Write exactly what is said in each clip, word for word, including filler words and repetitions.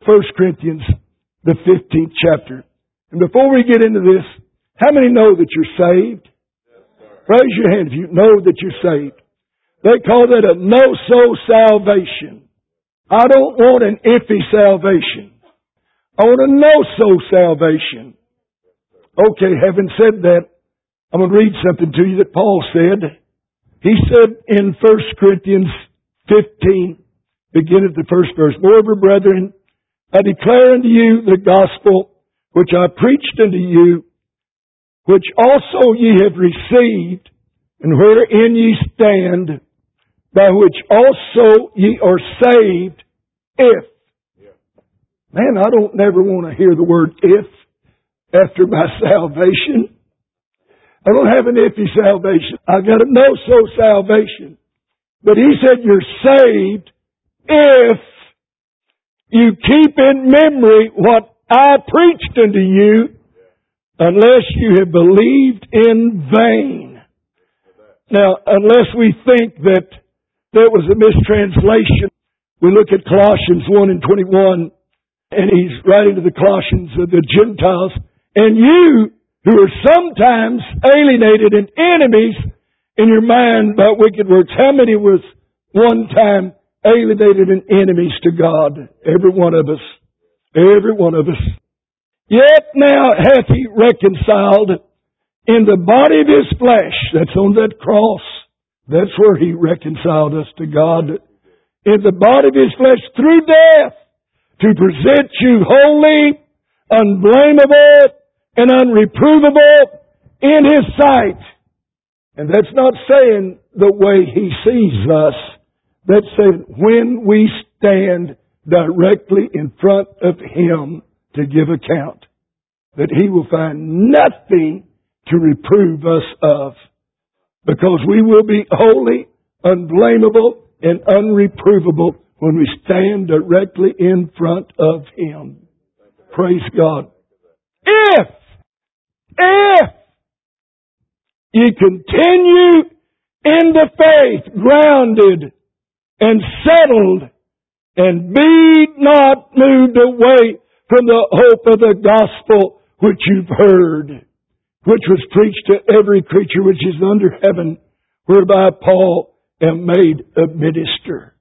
First Corinthians, the fifteenth chapter. And before we get into this, how many know that you're saved? Raise your hand if you know that you're saved. They call that a no-so salvation. I don't want an iffy salvation. I want a no-so salvation. Okay, having said that, I'm going to read something to you that Paul said. He said in First Corinthians fifteen, begin at the first verse, Moreover, brethren, I declare unto you the gospel which I preached unto you, which also ye have received, and wherein ye stand, by which also ye are saved, if. Man, I don't never want to hear the word if after my salvation. I don't have an iffy salvation. I got a no-so salvation. But he said you're saved if you keep in memory what I preached unto you, unless you have believed in vain. Now, unless we think that there was a mistranslation, we look at Colossians one and twenty-one, and he's writing to the Colossians, of the Gentiles, and you who are sometimes alienated and enemies in your mind by wicked works. How many was one time alienated and enemies to God? Every one of us. Every one of us. Yet now hath he reconciled in the body of his flesh. That's on that cross. That's where he reconciled us to God. In the body of his flesh through death, to present you holy, unblameable, and unreprovable in his sight. And that's not saying the way he sees us. That's saying when we stand directly in front of him to give account, that he will find nothing to reprove us of, because we will be holy, unblameable, and unreprovable when we stand directly in front of him. Praise God. If, if ye continue in the faith, grounded and settled, and be not moved away from the hope of the gospel which you've heard, which was preached to every creature which is under heaven, whereby Paul am made a minister.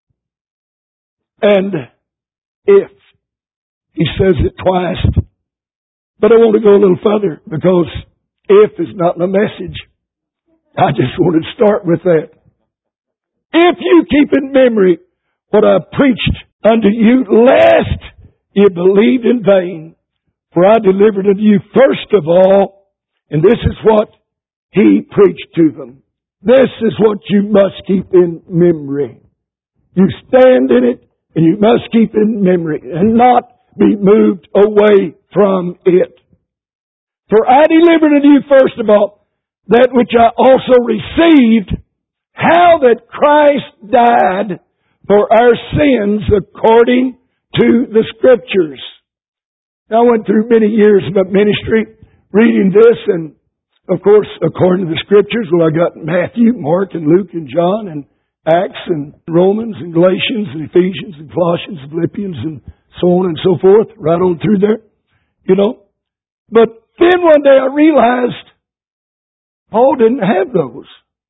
And if, he says it twice, but I want to go a little further, because if is not my message. I just want to start with that. If you keep in memory what I preached unto you, lest you believed in vain, for I delivered unto you first of all, and this is what he preached to them. This is what you must keep in memory. You stand in it, and you must keep in memory, and not be moved away from it. For I delivered unto you first of all that which I also received, how that Christ died for our sins according to the Scriptures. Now, I went through many years of ministry reading this, and of course, according to the Scriptures, well, I got Matthew, Mark, and Luke, and John, and Acts, and Romans, and Galatians, and Ephesians, and Colossians, and Philippians, and so on and so forth, right on through there, you know. But then one day I realized Paul didn't have those.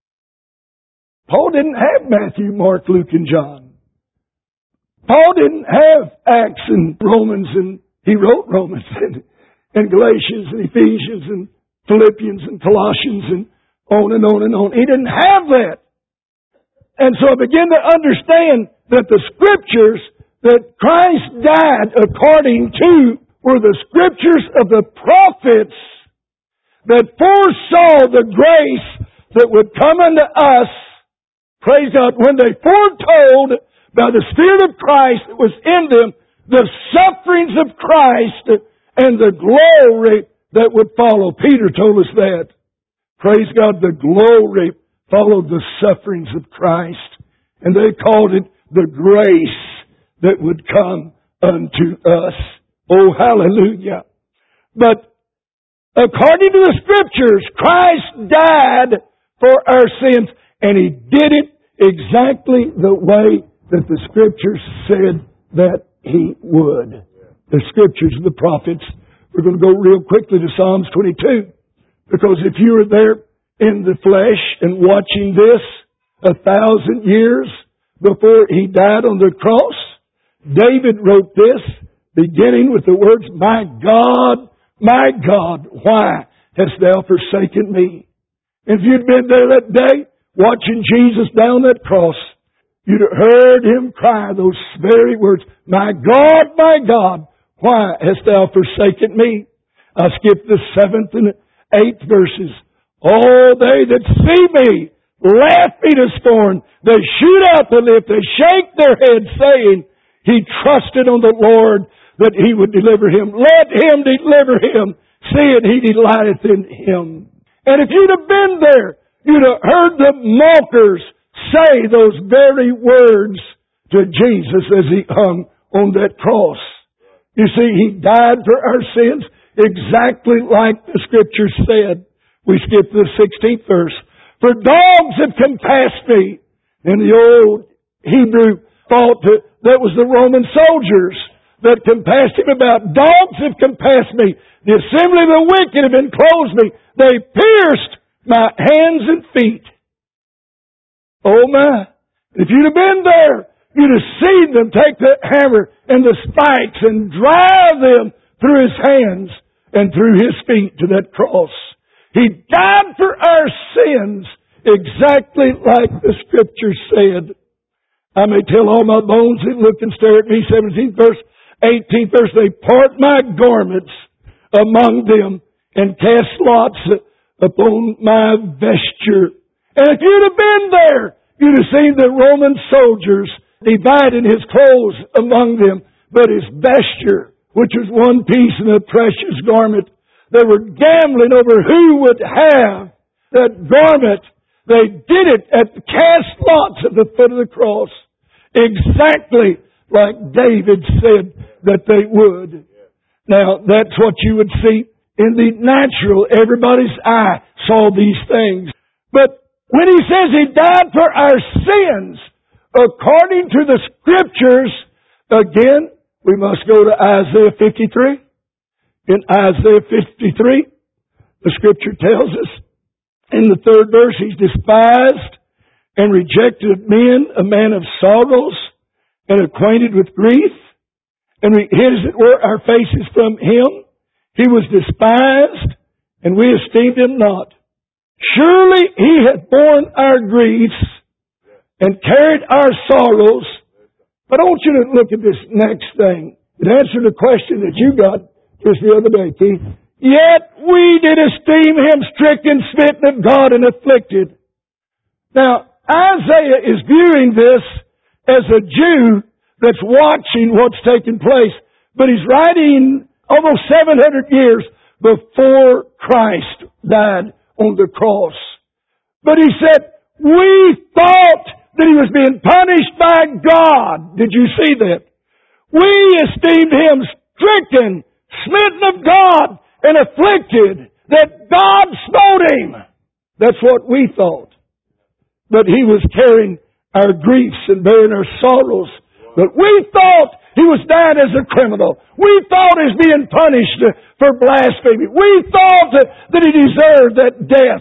Paul didn't have Matthew, Mark, Luke, and John. Paul didn't have Acts and Romans, and he wrote Romans and, and Galatians and Ephesians and Philippians and Colossians and on and on and on. He didn't have that. And so I began to understand that the Scriptures that Christ died according to were the Scriptures of the prophets that foresaw the grace that would come unto us. Praise God. When they foretold by the Spirit of Christ that was in them the sufferings of Christ and the glory that would follow. Peter told us that. Praise God. The glory followed the sufferings of Christ. And they called it the grace that would come unto us. Oh, hallelujah. But according to the Scriptures, Christ died for our sins, and He did it exactly the way that the Scriptures said that He would. The Scriptures of the prophets. We're going to go real quickly to Psalms twenty-two. Because if you were there in the flesh and watching this a thousand years before He died on the cross, David wrote this, beginning with the words, "My God, my God, why hast thou forsaken me?" If you'd been there that day, watching Jesus down that cross, you'd have heard Him cry those very words, "My God, my God, why hast thou forsaken me?" I skipped the seventh and eighth verses. "All they that see me laugh me to scorn. They shoot out the lip, they shake their heads, saying, He trusted on the Lord that He would deliver him. Let Him deliver him, seeing He delighteth in him." And if you'd have been there, you'd have heard the mockers say those very words to Jesus as He hung on that cross. You see, He died for our sins exactly like the Scripture said. We skip the sixteenth verse. "For dogs have compassed me." In the old Hebrew thought that that was the Roman soldiers that compassed Him about. "Dogs have compassed me. The assembly of the wicked have enclosed me. They pierced my hands and feet." Oh my! If you'd have been there, you'd have seen them take the hammer and the spikes and drive them through His hands and through His feet to that cross. He died for our sins exactly like the Scripture said. "I may tell all my bones that look and stare at me," seventeenth verse, eighteenth verse, "They part my garments among them and cast lots upon my vesture." And if you'd have been there, you'd have seen the Roman soldiers dividing His clothes among them, but His vesture, which was one piece in a precious garment, they were gambling over who would have that garment. They did it at the cast lots at the foot of the cross, exactly like David said that they would. Now, that's what you would see in the natural. Everybody's eye saw these things. But when He says He died for our sins, according to the Scriptures, again, we must go to Isaiah fifty-three. In Isaiah fifty-three, the Scripture tells us in the third verse, He's despised and rejected of men, a man of sorrows and acquainted with grief. And we hid, as it were, our faces from Him. He was despised, and we esteemed Him not. Surely He hath borne our griefs and carried our sorrows. But I want you to look at this next thing. It answered the question that you got just the other day, Keith. "Yet we did esteem Him stricken, smitten of God, and afflicted." Now, Isaiah is viewing this as a Jew that's watching what's taking place. But he's writing almost seven hundred years before Christ died on the cross. But he said, "We thought that He was being punished by God." Did you see that? "We esteemed Him stricken, smitten of God, and afflicted, that God smote Him." That's what we thought. But He was carrying our griefs and bearing our sorrows. But we thought He was dying as a criminal. We thought He was being punished for blasphemy. We thought that He deserved that death.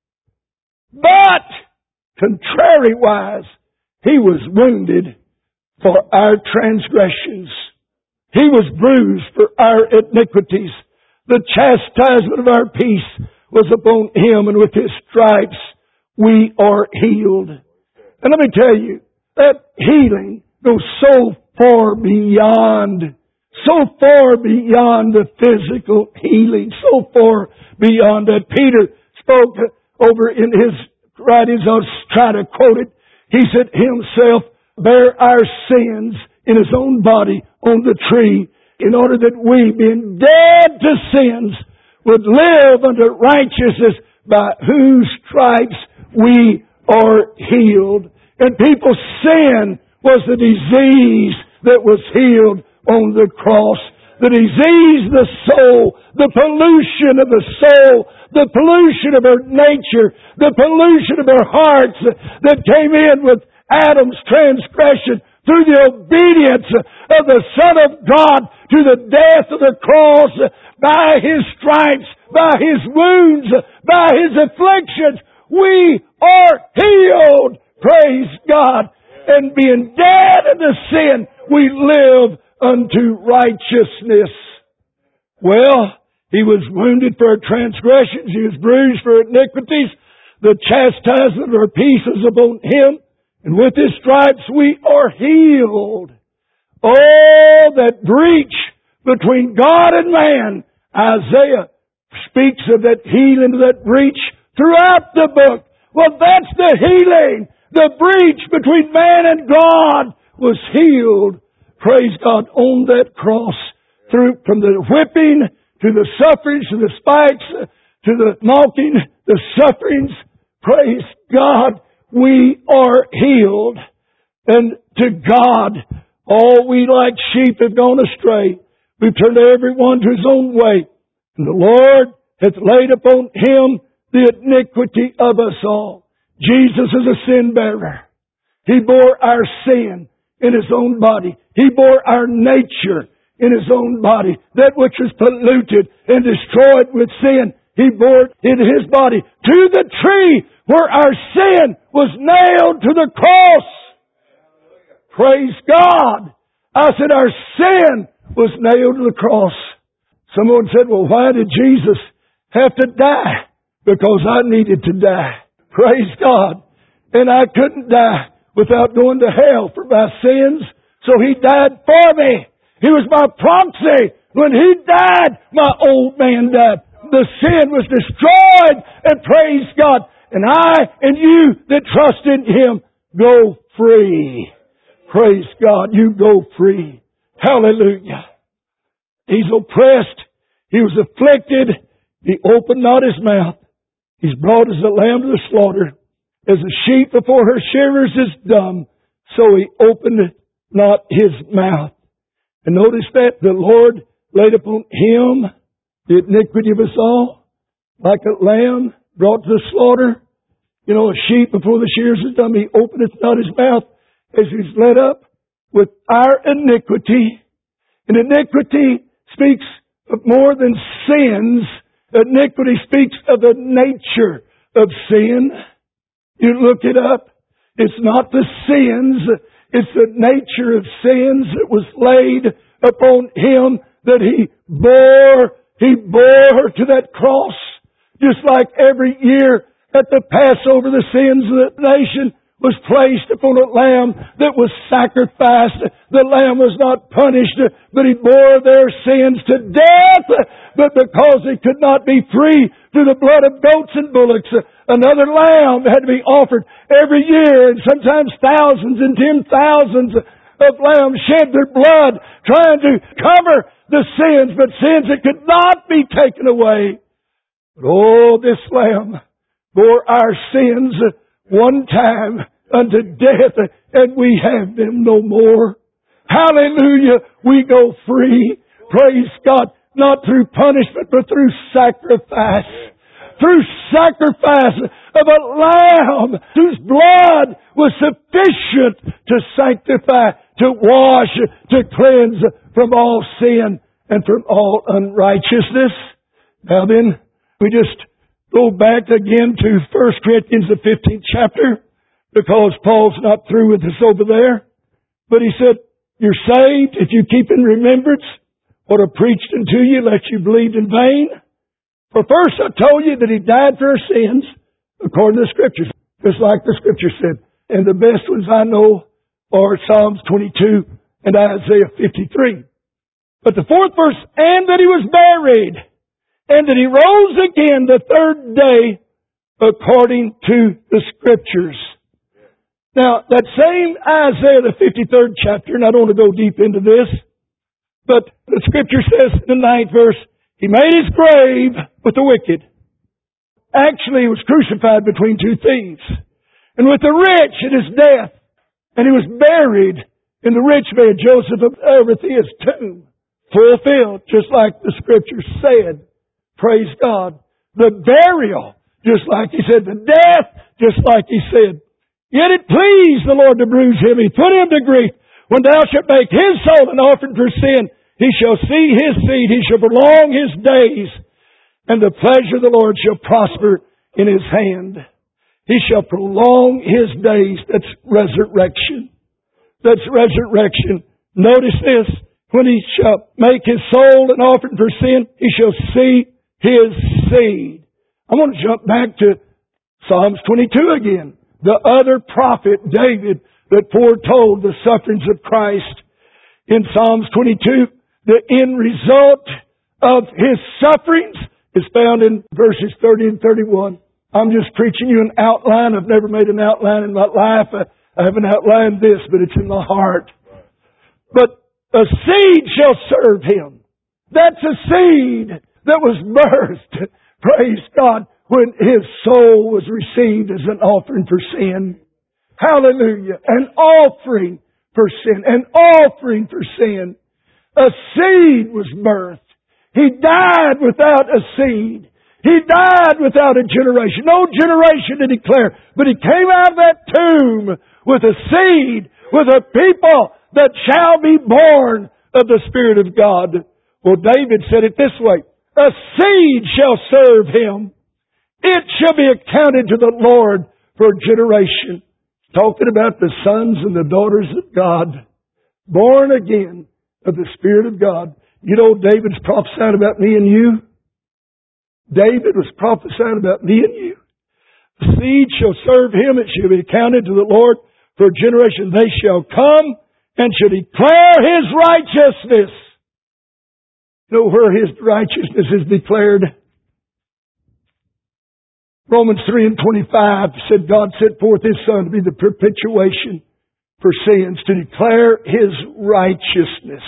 But, contrariwise, He was wounded for our transgressions. He was bruised for our iniquities. The chastisement of our peace was upon Him, and with His stripes we are healed. And let me tell you, that healing goes so far beyond, so far beyond the physical healing, so far beyond that. Peter spoke over in his writings, I'll try to quote it. He said, Himself bare our sins in His own body on the tree, in order that we, being dead to sins, would live unto righteousness, by whose stripes we are healed. And people's sin was the disease that was healed on the cross. The disease of the soul, the pollution of the soul, the pollution of our nature, the pollution of our hearts that came in with Adam's transgression through the obedience of the Son of God to the death of the cross, by His stripes, by His wounds, by His afflictions, we are healed. Praise God. And being dead unto sin, we live unto righteousness. Well, He was wounded for our transgressions. He was bruised for iniquities. The chastisement of our peace is upon Him. And with His stripes we are healed. Oh, that breach between God and man. Isaiah speaks of that healing, of that breach throughout the book. Well, that's the healing. The breach between man and God was healed. Praise God, on that cross. Through, from the whipping to the sufferings, to the spikes, to the mocking, the sufferings. Praise God, we are healed. And to God, all we like sheep have gone astray. We've turned every one to his own way. And the Lord hath laid upon Him the iniquity of us all. Jesus is a sin bearer. He bore our sin in His own body. He bore our nature in His own body. That which was polluted and destroyed with sin, He bore in His body to the tree where our sin was nailed to the cross. Praise God. I said our sin was nailed to the cross. Someone said, well, why did Jesus have to die? Because I needed to die. Praise God. And I couldn't die without going to hell for my sins. So He died for me. He was my proxy. When He died, my old man died. The sin was destroyed. And praise God. And I and you that trust in Him go free. Praise God. You go free. Hallelujah. He's oppressed. He was afflicted. He opened not His mouth. He's brought as a lamb to the slaughter. As a sheep before her shearers is dumb, so He opened not His mouth. And notice that the Lord laid upon Him the iniquity of us all. Like a lamb brought to the slaughter. You know, a sheep before the shearers is dumb. He openeth not His mouth as He's led up with our iniquity. And iniquity speaks of more than sins. Iniquity speaks of the nature of sin. You look it up. It's not the sins. It's the nature of sins that was laid upon Him that He bore. He bore to that cross. Just like every year at the Passover, the sins of the nation was placed upon a lamb that was sacrificed. The lamb was not punished, but He bore their sins to death. But because He could not be free through the blood of goats and bullocks, another lamb had to be offered every year, and sometimes thousands and ten thousands of lambs shed their blood trying to cover the sins, but sins that could not be taken away. But oh, this lamb bore our sins one time unto death, and we have them no more. Hallelujah. We go free. Praise God. Not through punishment, but through sacrifice. Through sacrifice of a lamb whose blood was sufficient to sanctify, to wash, to cleanse from all sin and from all unrighteousness. Now then, we just go back again to First Corinthians, the fifteenth chapter, because Paul's not through with us over there. But he said, you're saved if you keep in remembrance what I preached unto you, lest you believe in vain. For first I told you that He died for our sins, according to the Scriptures, just like the Scripture said. And the best ones I know are Psalms twenty-two and Isaiah fifty-three. But the fourth verse, and that He was buried, and that He rose again the third day, according to the Scriptures. Now, that same Isaiah, the fifty-third chapter, and I don't want to go deep into this, but the Scripture says in the ninth verse, He made His grave with the wicked. Actually, He was crucified between two thieves. And with the rich at His death. And He was buried in the rich man, Joseph of Arimathea's tomb. Fulfilled, just like the Scripture said. Praise God. The burial, just like He said. The death, just like He said. Yet it pleased the Lord to bruise Him. He put Him to grief. When thou shalt make his soul an offering for sin, he shall see his seed, he shall prolong his days, and the pleasure of the Lord shall prosper in his hand. He shall prolong his days. That's resurrection. That's resurrection. Notice this. When he shall make his soul an offering for sin, he shall see his seed. I want to jump back to Psalms twenty-two again. The other prophet, David, that foretold the sufferings of Christ. In Psalms twenty-two, the end result of his sufferings is found in verses thirty and thirty-one. I'm just preaching you an outline. I've never made an outline in my life. I, I haven't outlined this, but it's in my heart. But a seed shall serve him. That's a seed that was birthed, praise God, when his soul was received as an offering for sin. Hallelujah. An offering for sin. An offering for sin. A seed was birthed. He died without a seed. He died without a generation. No generation to declare. But he came out of that tomb with a seed, with a people that shall be born of the Spirit of God. Well, David said it this way. A seed shall serve him. It shall be accounted to the Lord for a generation. Talking about the sons and the daughters of God. Born again of the Spirit of God. You know, David's prophesying about me and you. David was prophesying about me and you. The seed shall serve him. It shall be accounted to the Lord for a generation. They shall come and shall declare his righteousness. You know where his righteousness is declared? Romans three and twenty-five said God sent forth his Son to be the perpetuation for sins, to declare his righteousness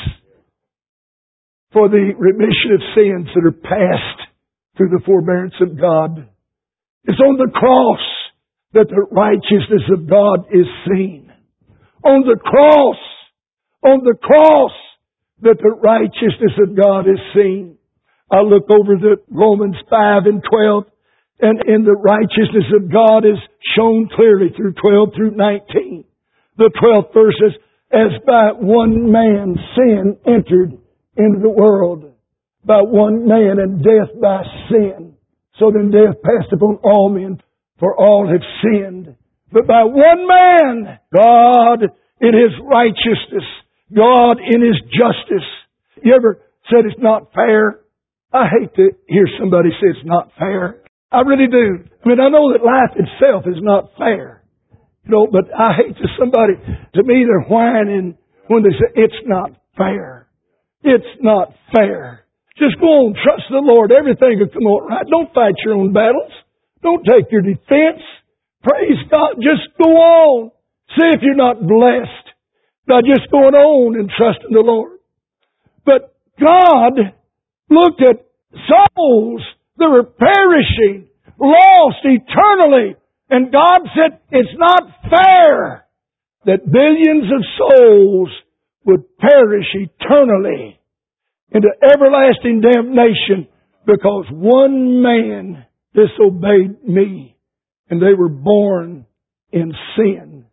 for the remission of sins that are past through the forbearance of God. It's on the cross that the righteousness of God is seen. On the cross, on the cross that the righteousness of God is seen. I look over the Romans five and twelve, and, and the righteousness of God is shown clearly through twelve through nineteen. The twelfth verse says, as by one man sin entered into the world, by one man, and death by sin. So then death passed upon all men, for all have sinned. But by one man, God in his righteousness, God in his justice. You ever said it's not fair? I hate to hear somebody say it's not fair. I really do. I mean, I know that life itself is not fair. You know, but I hate to somebody, to me they're whining when they say it's not fair. It's not fair. Just go on, trust the Lord. Everything will come out right. Don't fight your own battles. Don't take your defense. Praise God. Just go on. See if you're not blessed by just going on and trusting the Lord. But God looked at souls that were perishing, lost eternally. And God said, it's not fair that billions of souls would perish eternally into everlasting damnation because one man disobeyed me and they were born in sin.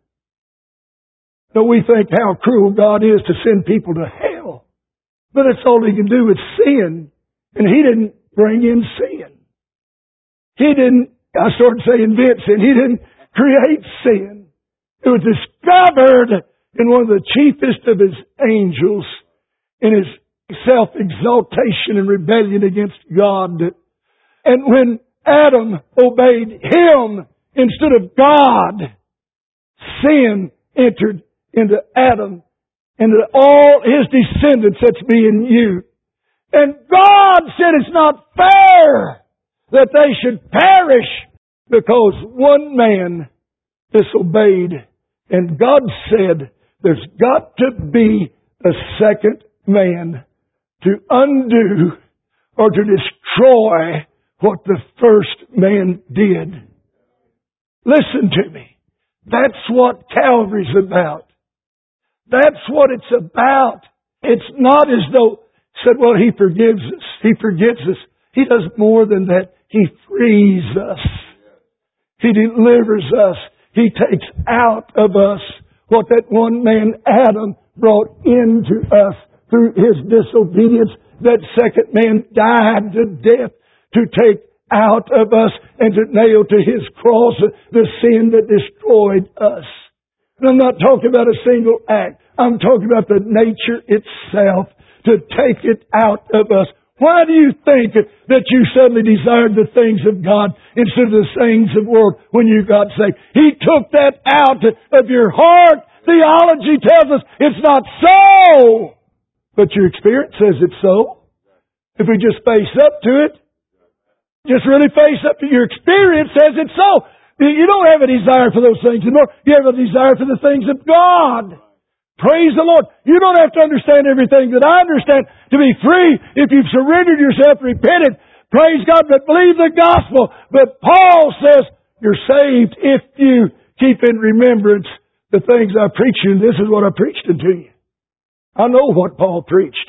So we think how cruel God is to send people to hell. But that's all he can do is sin. And he didn't bring in sin. He didn't, I started saying invent sin. He didn't create sin. It was discovered in one of the chiefest of his angels in his self-exaltation and rebellion against God. And when Adam obeyed him instead of God, sin entered into Adam and into all his descendants, that's me and you. And God said it's not fair that they should perish because one man disobeyed. And God said there's got to be a second man to undo or to destroy what the first man did. Listen to me. That's what Calvary's about. That's what it's about. It's not as though, said, well, he forgives us. He forgives us. He does more than that. He frees us. He delivers us. He takes out of us what that one man, Adam, brought into us through his disobedience. That second man died to death to take out of us and to nail to his cross the sin that destroyed us. And I'm not talking about a single act. I'm talking about the nature itself, to take it out of us. Why do you think that you suddenly desired the things of God instead of the things of the world when you got saved? He took that out of your heart. Theology tells us it's not so. But your experience says it's so. If we just face up to it, just really face up to your experience says it's so. You don't have a desire for those things anymore. You have a desire for the things of God. Praise the Lord. You don't have to understand everything that I understand to be free if you've surrendered yourself, repented. Praise God, but believe the gospel. But Paul says you're saved if you keep in remembrance the things I preach you. This is what I preached unto you. I know what Paul preached.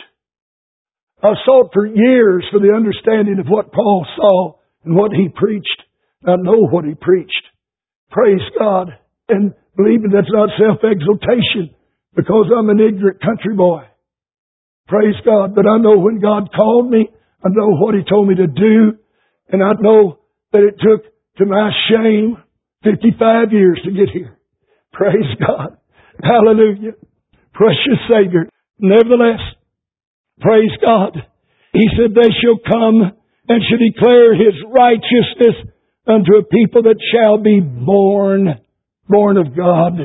I've sought for years for the understanding of what Paul saw and what he preached. I know what he preached. Praise God. And believe me, that's not self-exaltation because I'm an ignorant country boy. Praise God. But I know when God called me, I know what He told me to do. And I know that it took, to my shame, fifty-five years to get here. Praise God. Hallelujah. Precious Savior. Nevertheless, praise God. He said, they shall come and shall declare His righteousness unto a people that shall be born, born of God.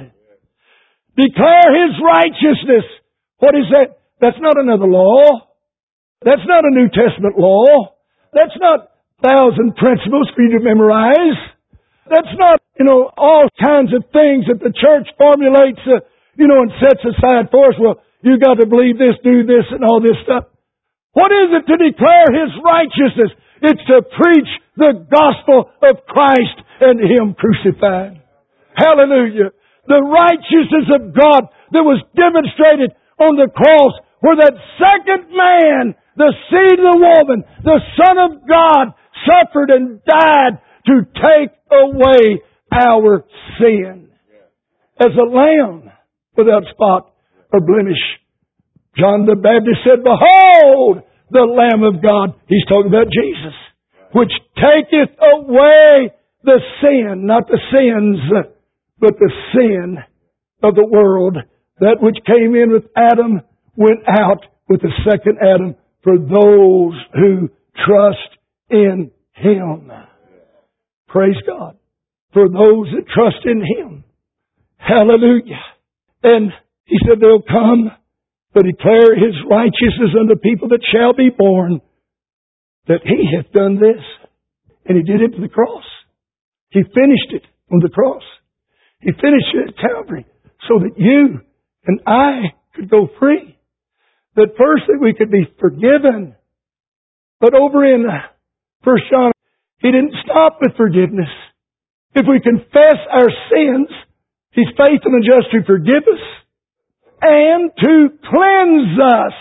Declare His righteousness. What is that? That's not another law. That's not a New Testament law. That's not thousand principles for you to memorize. That's not, you know, all kinds of things that the church formulates, uh, you know, and sets aside for us. Well, you got to believe this, do this, and all this stuff. What is it to declare His righteousness? It's to preach the gospel of Christ and Him crucified. Hallelujah. The righteousness of God that was demonstrated on the cross, where that second man, the seed of the woman, the Son of God, suffered and died to take away our sin. As a lamb without spot or blemish. John the Baptist said, behold, the Lamb of God. He's talking about Jesus. Which taketh away the sin, not the sins, but the sin of the world. That which came in with Adam went out with the second Adam for those who trust in Him. Praise God. For those that trust in Him. Hallelujah. And He said they'll come to declare His righteousness unto people that shall be born, that He hath done this. And He did it to the cross. He finished it on the cross. He finished it at Calvary so that you and I could go free. That first that we could be forgiven. But over in First John, He didn't stop with forgiveness. If we confess our sins, He's faithful and just to forgive us and to cleanse us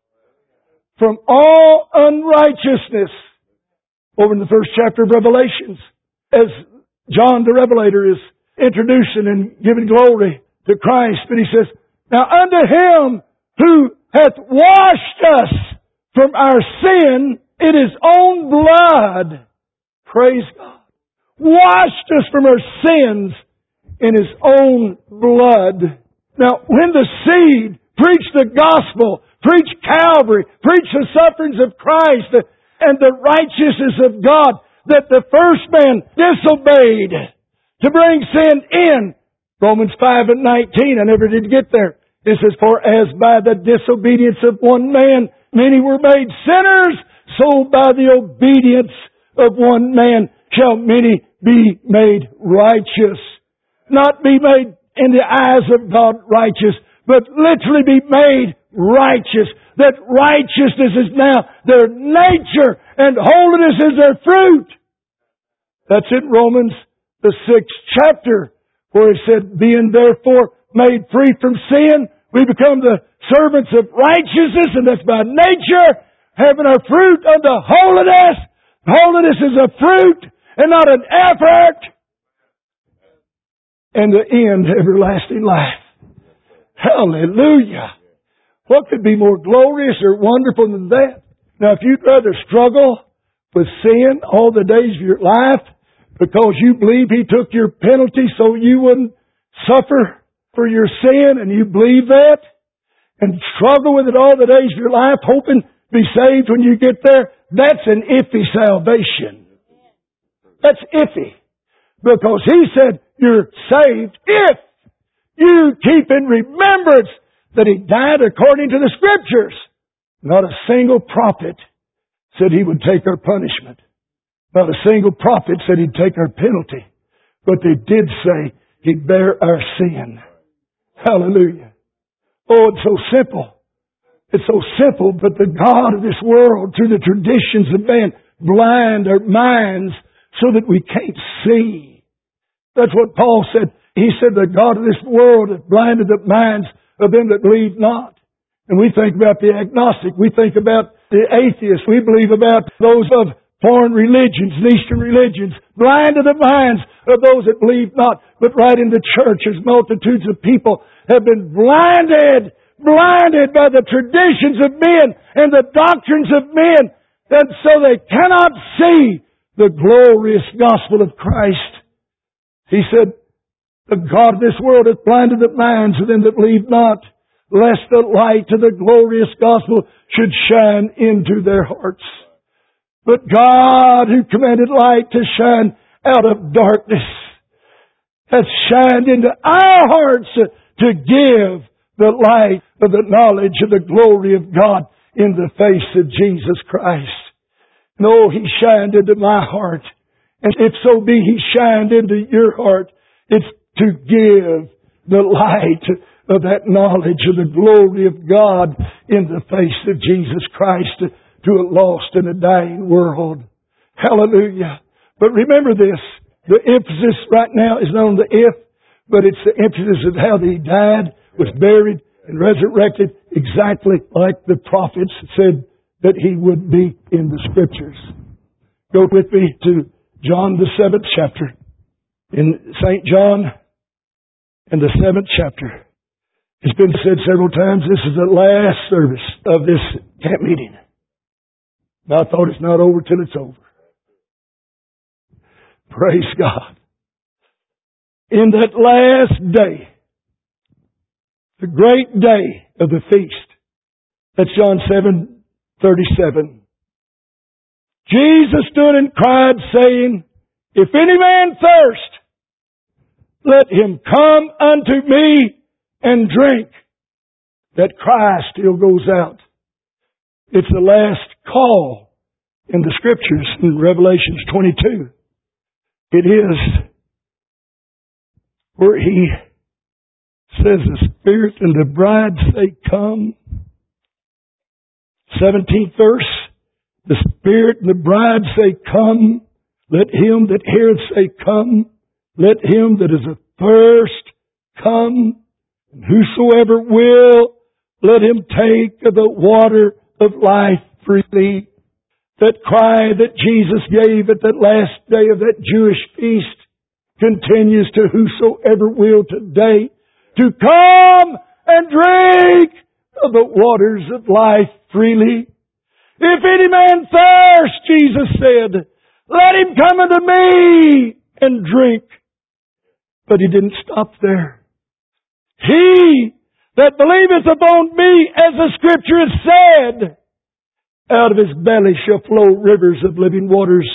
from all unrighteousness. Over in the first chapter of Revelations, as John the Revelator is introducing and giving glory to Christ, but he says, now unto Him who hath washed us from our sin in His own blood. Praise God. Washed us from our sins in His own blood. Now, when the seed preached the gospel, preached Calvary, preached the sufferings of Christ and the righteousness of God, that the first man disobeyed to bring sin in. Romans five and nineteen, I never did get there. It says, for as by the disobedience of one man many were made sinners, so by the obedience of one man shall many be made righteous. Not be made in the eyes of God righteous, but literally be made righteous. That righteousness is now their nature and holiness is their fruit. That's in Romans, the sixth chapter, where it said, being therefore made free from sin, we become the servants of righteousness, and that's by nature, having our fruit unto holiness. Holiness is a fruit and not an effort. And the end, everlasting life. Hallelujah. What could be more glorious or wonderful than that? Now, if you'd rather struggle with sin all the days of your life because you believe He took your penalty so you wouldn't suffer for your sin, and you believe that, and struggle with it all the days of your life, hoping to be saved when you get there, that's an iffy salvation. That's iffy. Because He said you're saved if you keep in remembrance that He died according to the Scriptures. Not a single prophet said He would take our punishment. Not a single prophet said He'd take our penalty. But they did say He'd bear our sin. Hallelujah. Oh, it's so simple. It's so simple, but the God of this world, through the traditions of man, blind our minds so that we can't see. That's what Paul said. He said, the God of this world has blinded the minds of them that believe not. And we think about the agnostic. We think about the atheist. We believe about those of foreign religions and Eastern religions. Blinded the minds of those that believe not. But right in the churches, multitudes of people have been blinded, blinded by the traditions of men and the doctrines of men. And so they cannot see the glorious gospel of Christ. He said, the God of this world hath blinded the minds of them that believe not, lest the light of the glorious gospel should shine into their hearts. But God, who commanded light to shine out of darkness, hath shined into our hearts to, to give the light of the knowledge of the glory of God in the face of Jesus Christ. No, He shined into my heart. And if so be He shined into your heart, it's to give the light of that knowledge of the glory of God in the face of Jesus Christ to, to a lost and a dying world. Hallelujah. But remember this, the emphasis right now is not on the if, but it's the emphasis of how He died, was buried, and resurrected exactly like the prophets said that He would be in the Scriptures. Go with me to John the seventh chapter. In Saint John in the seventh chapter. It's been said several times, this is the last service of this camp meeting. And I thought it's not over till it's over. Praise God. In that last day, the great day of the feast, that's John seven thirty-seven. Jesus stood and cried, saying, if any man thirst, let him come unto me and drink. That cry still goes out. It's the last call in the Scriptures in Revelation twenty-two. It is where He says the Spirit and the bride say, come. seventeenth verse. The Spirit and the bride say, come. Let him that heareth say, come. Let him that is athirst come. And whosoever will, let him take of the water of life freely. That cry that Jesus gave at that last day of that Jewish feast continues to whosoever will today to come and drink of the waters of life freely. If any man thirst, Jesus said, let him come unto me and drink. But He didn't stop there. He that believeth upon me, as the Scripture has said, out of his belly shall flow rivers of living waters.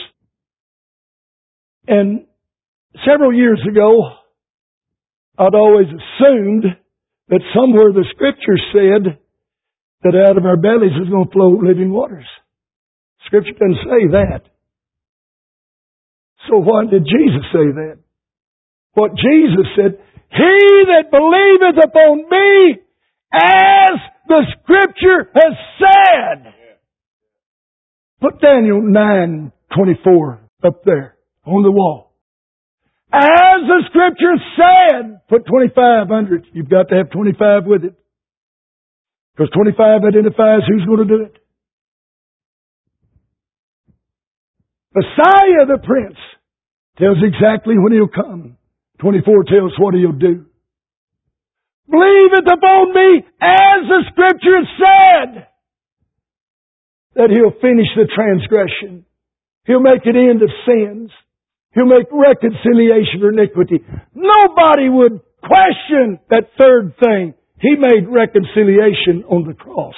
And several years ago, I'd always assumed that somewhere the Scripture said that out of our bellies is going to flow living waters. Scripture doesn't say that. So why did Jesus say that? What Jesus said, he that believeth upon me, as the Scripture has said. Put Daniel nine twenty-four up there on the wall. As the Scripture said, put twenty-five under it. You've got to have twenty-five with it. Because twenty-five identifies who's going to do it. Messiah the Prince tells exactly when He'll come. twenty-four tells what He'll do. believeth upon me, as the Scripture has said, that He'll finish the transgression. He'll make an end of sins. He'll make reconciliation for iniquity. Nobody would question that third thing. He made reconciliation on the cross.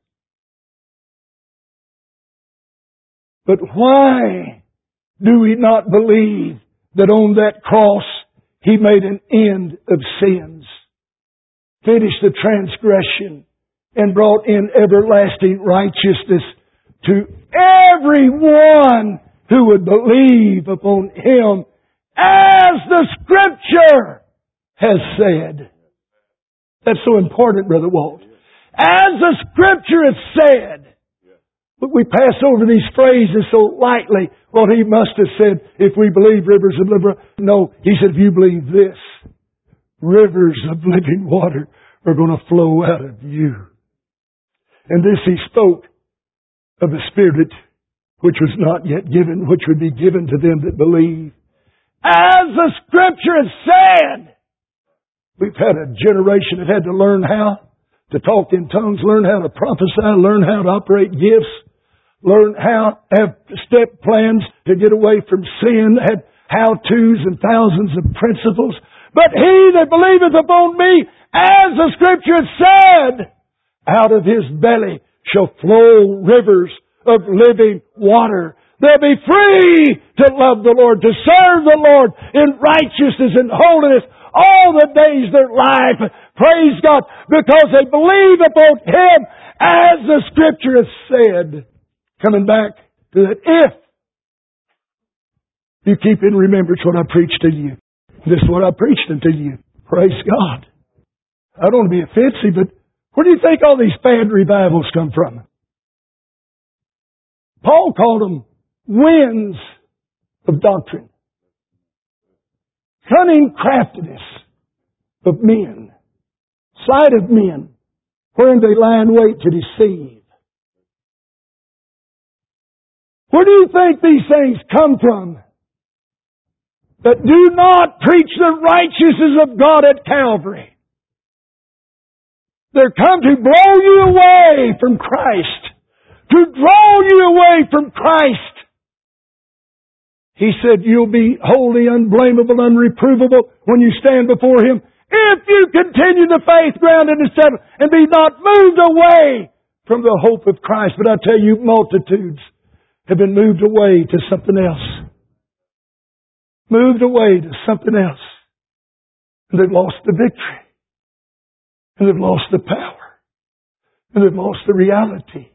But why do we not believe that on that cross He made an end of sins, finished the transgression, and brought in everlasting righteousness to everyone who would believe upon Him, as the Scripture has said? That's so important, Brother Walt. As the Scripture has said. But we pass over these phrases so lightly. Well, He must have said, if we believe rivers of living water. No, He said, if you believe this, rivers of living water are going to flow out of you. And this He spoke of the Spirit, which was not yet given, which would be given to them that believe. As the Scripture has said. We've had a generation that had to learn how to talk in tongues, learn how to prophesy, learn how to operate gifts, learn how to have step plans to get away from sin, had how-tos and thousands of principles. But he that believeth upon me, as the Scripture has said, out of his belly shall flow rivers of living water. They'll be free to love the Lord, to serve the Lord in righteousness and holiness all the days of their life. Praise God, because they believe upon Him as the Scripture has said. Coming back to that, if you keep in remembrance what I preached to you. This is what I preached unto you. Praise God. I don't want to be offensive, but where do you think all these fad revivals come from? Paul called them winds of doctrine. Cunning craftiness of men. Sleight of men, wherein they lie in wait to deceive. Where do you think these things come from? That do not preach the righteousness of God at Calvary. They're come to blow you away from Christ. To draw you away from Christ. He said, you'll be holy, unblameable, unreprovable when you stand before Him, if you continue the faith grounded and established, and be not moved away from the hope of Christ. But I tell you, multitudes have been moved away to something else. Moved away to something else. And they've lost the victory. And they've lost the power. And they've lost the reality.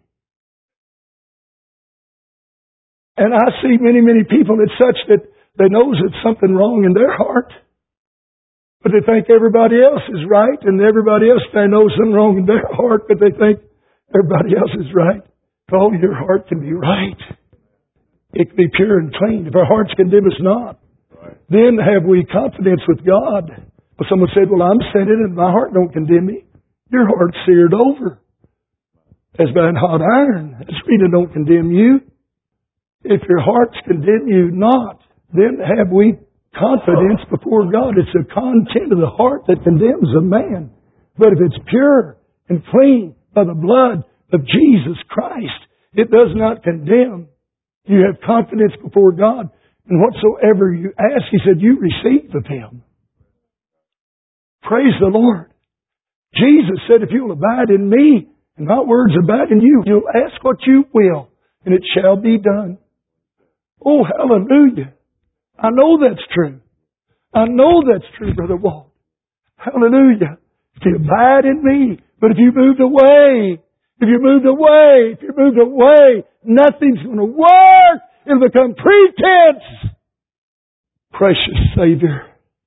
And I see many, many people that's such that they know there's something wrong in their heart. But they think everybody else is right, and everybody else they know something wrong in their heart, but they think everybody else is right. Oh, your heart can be right. It can be pure and clean. If our hearts condemn us not, right, then have we confidence with God. But someone said, well, I'm sinning and my heart don't condemn me. Your heart's seared over as by hot iron. That's really don't condemn you. If your hearts condemn you not, then have we confidence before God. It's the content of the heart that condemns a man. But if it's pure and clean by the blood of Jesus Christ, it does not condemn. You have confidence before God. And whatsoever you ask, He said, you receive of Him. Praise the Lord. Jesus said, if you'll abide in me, and my words abide in you, you'll ask what you will, and it shall be done. Oh, hallelujah. I know that's true. I know that's true, Brother Walt. Hallelujah. If you abide in me. But if you moved away, if you moved away, if you moved away, nothing's going to work. It'll become pretense. Precious Savior.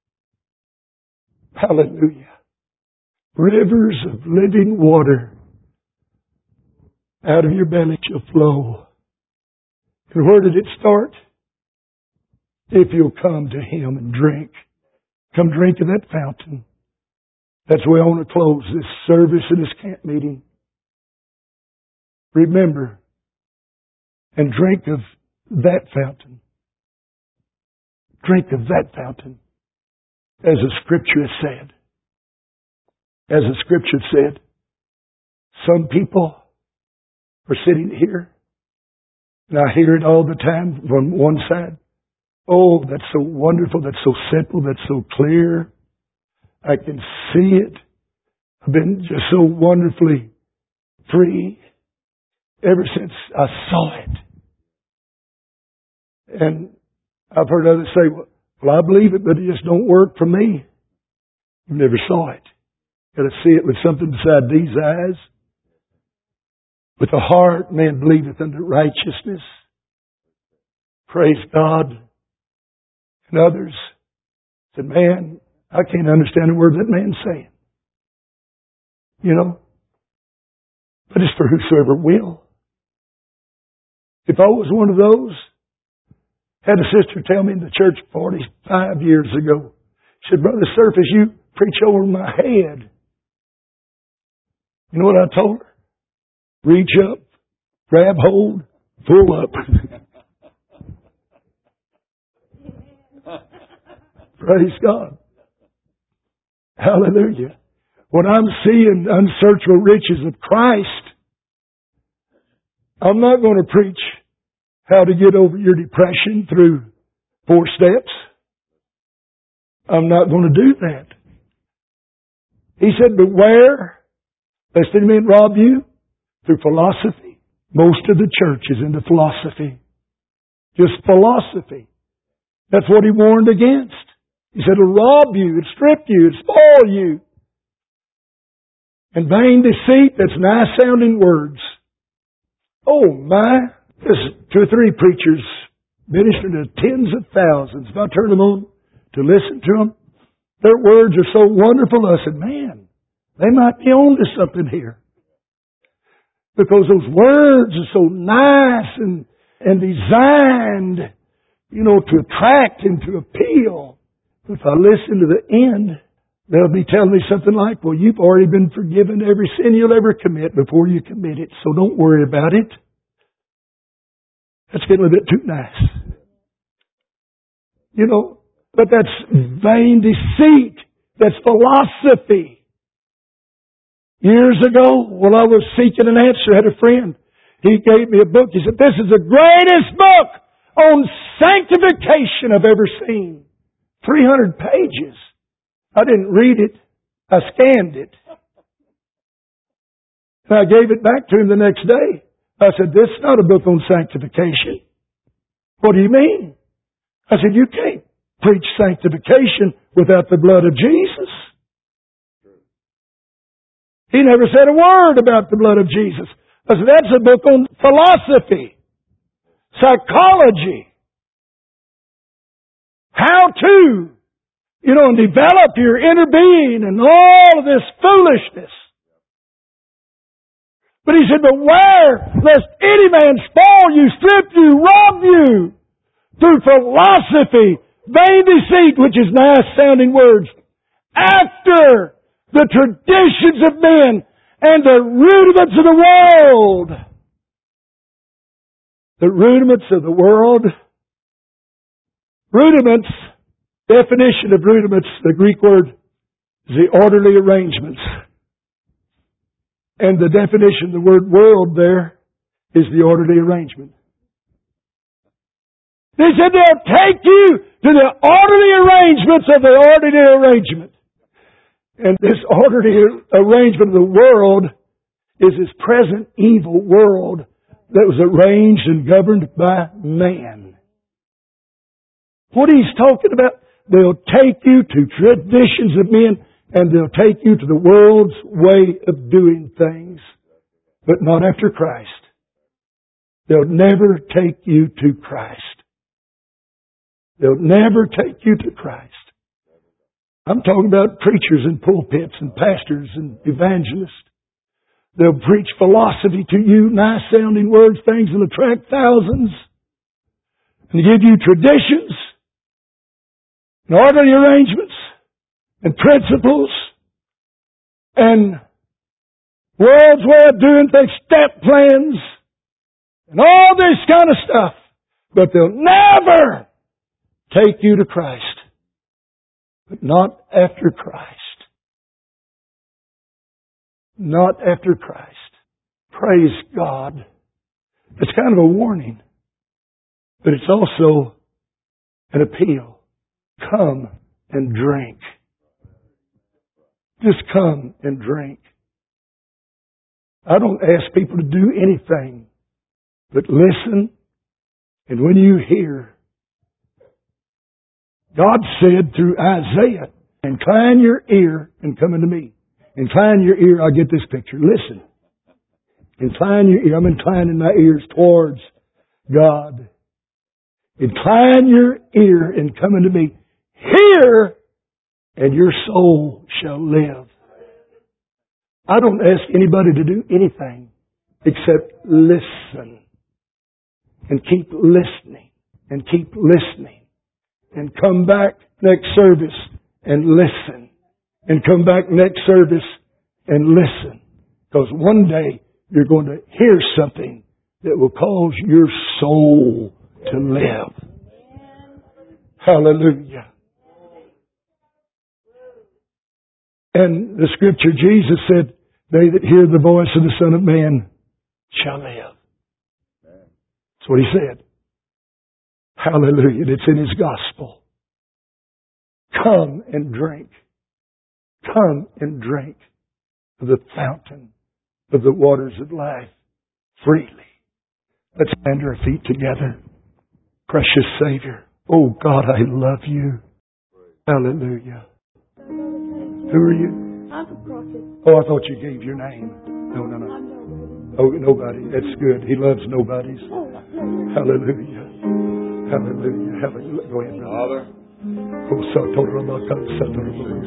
Hallelujah. Rivers of living water out of your belly shall flow. And where did it start? If you'll come to Him and drink. Come drink of that fountain. That's where I want to close this service and this camp meeting. Remember and drink of that fountain. Drink of that fountain, as the Scripture has said. As the Scripture said, some people are sitting here, and I hear it all the time from one side. Oh, that's so wonderful, that's so simple, that's so clear. I can see it. I've been just so wonderfully free ever since I saw it. And I've heard others say, well, well, I believe it, but it just don't work for me. You never saw it. Got to see it with something beside these eyes. With the heart, man believeth unto righteousness. Praise God. And others said, man, I can't understand a word that man's saying. You know? But it's for whosoever will. If I was one of those, had a sister tell me in the church forty-five years ago, she said, Brother Surface, you preach over my head. You know what I told her? Reach up, grab hold, pull up. Praise God. Hallelujah. When I'm seeing unsearchable riches of Christ, I'm not going to preach how to get over your depression through four steps. I'm not going to do that. He said, beware lest any man rob you through philosophy. Most of the church is into philosophy. Just philosophy. That's what he warned against. He said it'll rob you, it'll strip you, it'll spoil you. And vain deceit, that's nice sounding words. Oh my, there's two or three preachers ministering to tens of thousands. If I turn them on to listen to them, their words are so wonderful. I said, man, they might be on to something here. Because those words are so nice and, and designed, you know, to attract and to appeal. If I listen to the end, they'll be telling me something like, well, you've already been forgiven every sin you'll ever commit before you commit it, so don't worry about it. That's getting a little bit too nice. You know, but that's vain deceit. That's philosophy. Years ago, while I was seeking an answer, I had a friend. He gave me a book. He said, this is the greatest book on sanctification I've ever seen. three hundred pages. I didn't read it. I scanned it. And I gave it back to him the next day. I said, this is not a book on sanctification. What do you mean? I said, you can't preach sanctification without the blood of Jesus. He never said a word about the blood of Jesus. I said, that's a book on philosophy, psychology, how to, you know, and develop your inner being and all of this foolishness. But he said, beware lest any man spoil you, strip you, rob you through philosophy, vain deceit, which is nice sounding words, after the traditions of men and the rudiments of the world. The rudiments of the world. Rudiments, definition of rudiments, the Greek word is the orderly arrangements. And the definition of the word world there is the orderly arrangement. They said they'll take you to the orderly arrangements of the ordinary arrangement. And this orderly arrangement of the world is this present evil world that was arranged and governed by man. What he's talking about, they'll take you to traditions of men and they'll take you to the world's way of doing things, but not after Christ. They'll never take you to Christ. They'll never take you to Christ. I'm talking about preachers and pulpits and pastors and evangelists. They'll preach philosophy to you, nice sounding words, things that attract thousands, and give you traditions and orderly arrangements and principles and world's way of doing things, step plans and all this kind of stuff. But they'll never take you to Christ. But not after Christ. not after Christ. Praise God. It's kind of a warning, but it's also an appeal. Come and drink. Just come and drink. I don't ask people to do anything but listen, and when you hear, God said through Isaiah, incline your ear and come unto me. Incline your ear, I get this picture. Listen. Incline your ear. I'm inclining my ears towards God. Incline your ear and come unto me. Hear, and your soul shall live. I don't ask anybody to do anything except listen. And keep listening. And keep listening. And come back next service and listen. And come back next service and listen. Because one day you're going to hear something that will cause your soul to live. Hallelujah. And the scripture, Jesus said, they that hear the voice of the Son of Man shall live. That's what He said. Hallelujah. And it's in His gospel. Come and drink. Come and drink of the fountain of the waters of life freely. Let's stand to our feet together. Precious Savior. Oh God, I love you. Hallelujah. Who are you? I'm a prophet. Oh, I thought you gave your name. No, no, no. I'm nobody. Oh, nobody. That's good. He loves nobodies. Oh, no. Hallelujah. Hallelujah. Hallelujah. Go ahead, brother. Father. Oh, so total about God, so total about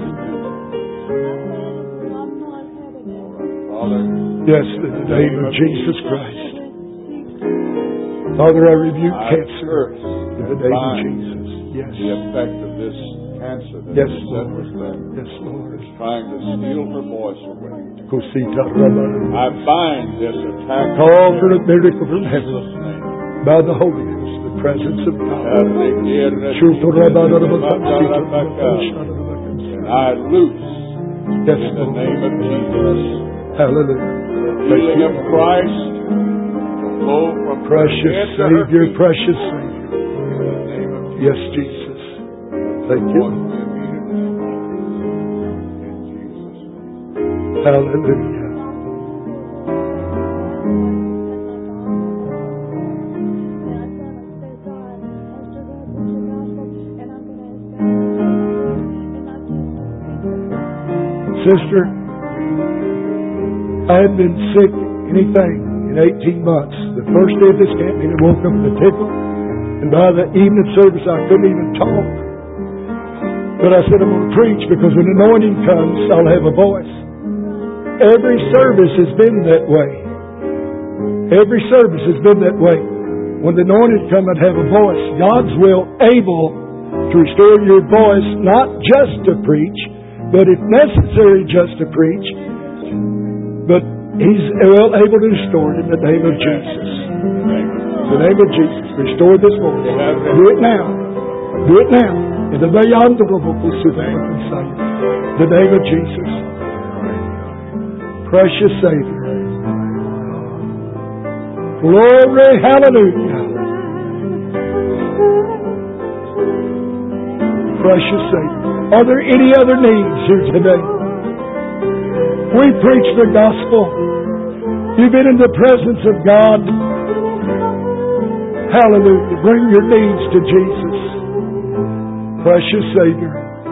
Father. Yes, in the name of Jesus Christ. Father, I rebuke I cancer curse in the name of Jesus. Yes. The effect of this cancer that Yes, you said Lord. was there. Yes, Lord. It's trying to steal her voice away. Kosita Rabba. I bind this attack Call for a miracle from in heaven Jesus' name. by the Holy Ghost, the presence of God. And I loose Yes, in the Lord. name of Jesus Hallelujah. the healing of Christ to flow from her Precious head to her Savior, feet. precious Savior. In the name of Jesus. Yes, Jesus. Thank you. Lord, we immediately in Jesus' name. Hallelujah. Sister, I had been sick anything in eighteen months. The first day of this camp meeting, I woke up with a tickle, and by the evening service I couldn't even talk. But I said I'm going to preach because when anointing comes, I'll have a voice. Every service has been that way. Every service has been that way. When the anointing comes, I'd have a voice. God's will able to restore your voice, not just to preach, but if necessary, just to preach. But He's well able to restore it in the name of Jesus. In the name of Jesus. Restore this voice. Do it now. Do it now. In the name of Jesus. Precious Savior. Glory, hallelujah. Precious Savior. Are there any other needs here today? We preach the gospel. You've been in the presence of God. Hallelujah. Bring your needs to Jesus. Precious Savior.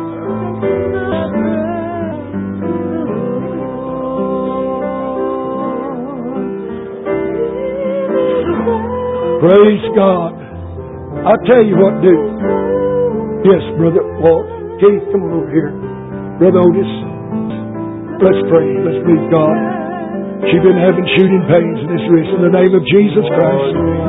Praise God. I'll tell you what to do. Yes, Brother Walt. Keith, come on over here. Brother Otis. Let's pray. Let's believe God. She's been having shooting pains in this wrist. In the name of Jesus Christ.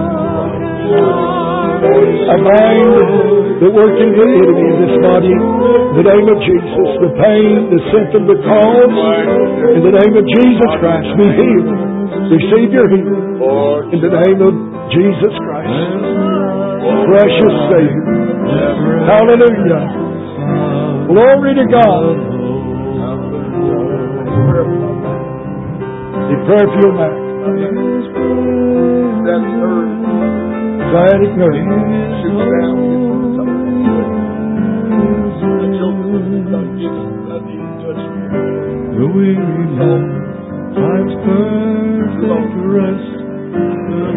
I bind the working of the enemy in this body. In the name of Jesus. The pain, the symptom, the cause. In the name of Jesus Christ. Be healed. Receive your healing. In the name of Jesus Christ. Precious Savior. Hallelujah. Glory to God. Need prayer for your back. Sciatic nerve. Sit down. The children I need to touch you. The weary man finds perfect rest. The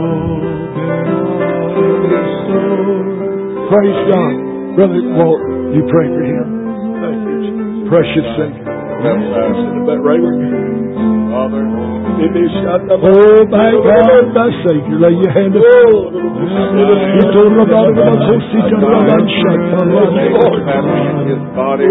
broken soul. Praise God. Brother Walt, you pray for him. Thank you, Jesus. Precious Savior. That right with me. Father, it is shut up. Oh, my God, my Savior, lay your hand upon him. You told him about it, about Hosea, about Shut. His body.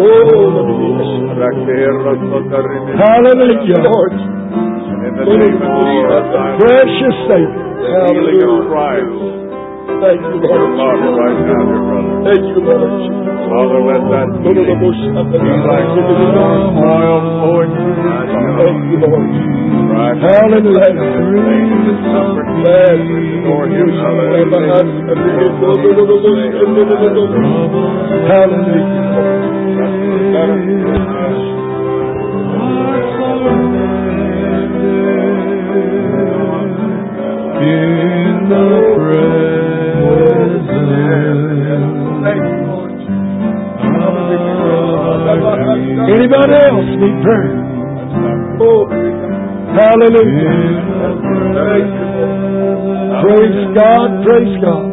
Hallelujah. Lord. In the name of Jesus. Precious Savior. The healing of Christ. Thank you, Lord. Your body right now, dear brother. Thank you, Lord. Father, let that healing be like oil flowing through his body. Thank you, Lord. Right. Hallelujah. Thank you, comfort, glad for him. In the presence Anybody else need prayer? Oh, hallelujah. Praise God, praise God.